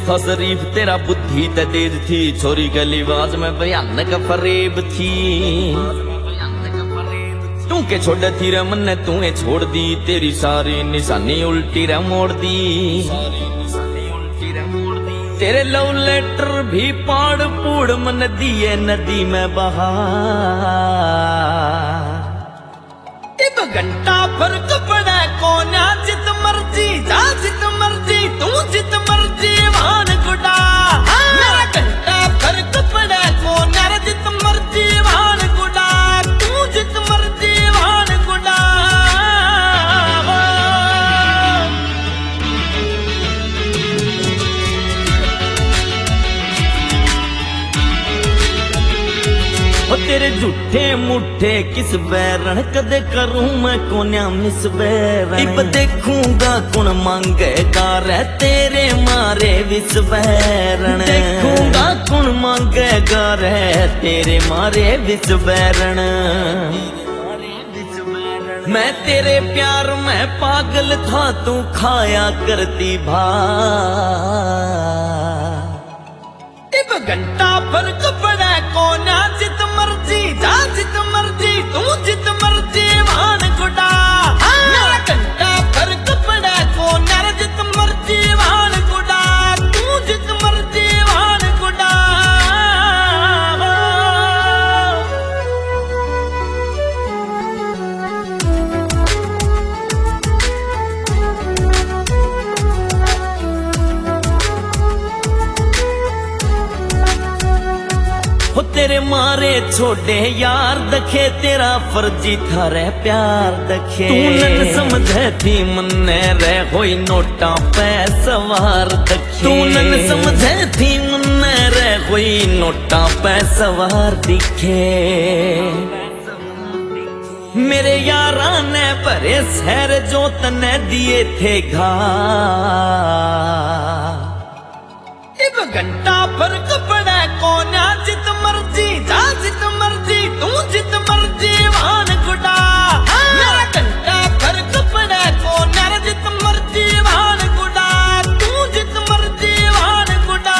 Face था शरीफ तेरा बुद्धि ते तेज थी, छोरी के लिबास में भयानक फरेब थी। तू के छोड़ थी रे मन तू छोड़ दी, तेरी सारी निशानी उल्टी रे मोड़ दी। तेरे लव लेटर भी पाड़ पूड़ मन दिए नदी में बहा। एक घंटा फर्क पड़ा कोना, जित मर्जी जा जित मर्जी तू जित मर्जी वान गुडा। मेरा घंटा फर्क पड़ा कोना, जित मर्जी वान गुडा तू जित मर्जी वान गुडा। तेरे झूठे मुठे किस बैरण कदे करूं मैं कोन्या मिस बैरण। इब देखूंगा कौन मांगेगा रे तेरे मारे विस बैरण। देखूंगा कौन मांगेगा रे तेरे मारे विस बैरण। मैं तेरे प्यार में पागल था तू खाया करती भा। इब घंटा फर्क पड़ा कोना, जित मर्जी जा जित मर्जी तू जित मर्जी वान गुडा। मेरा घंटा फर्क पड़ा कोना, जित मर्जी वान गुडा तू जित मर्जी वान गुडा। हो तेरे मारे छोड़े यार दखे, तेरा फर्जी था रे प्यार दखे। तू नन समझे थी मन्ने रे होई नोटा पे सवार दखे। तू नन समझे थी मन्ने रे होई नोटा पे सवार दिखे। मेरे यारा ने भरे शहर जो तने दिए थे घा। इब घंटा फर्क पड़ा कोना, जित मर्जी जा जित मर्जी तू जित मर्जी वान गुडा। मेरा घंटा फर्क पड़ा कोना, जित मर्जी वान गुडा तू जित मर्जी वान गुडा।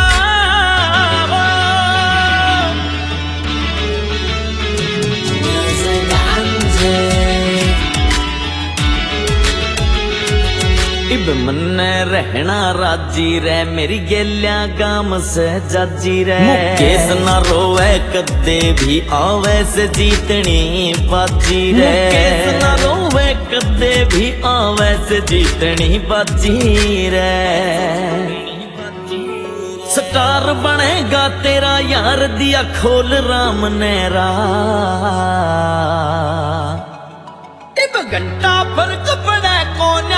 इब मन्ने रहना राजी रे मेरी गेलिया गाम से जाजी रे। मुकेश ना रोवे कदे भी आवे से जीतनी बाजी रे। मुकेश ना रोवे कदे भी आवे से जीतनी बाजी रे। स्टार बनेगा तेरा यार दिया खोल राम नेरा। इब घंटा फर्क पड़ा कोना,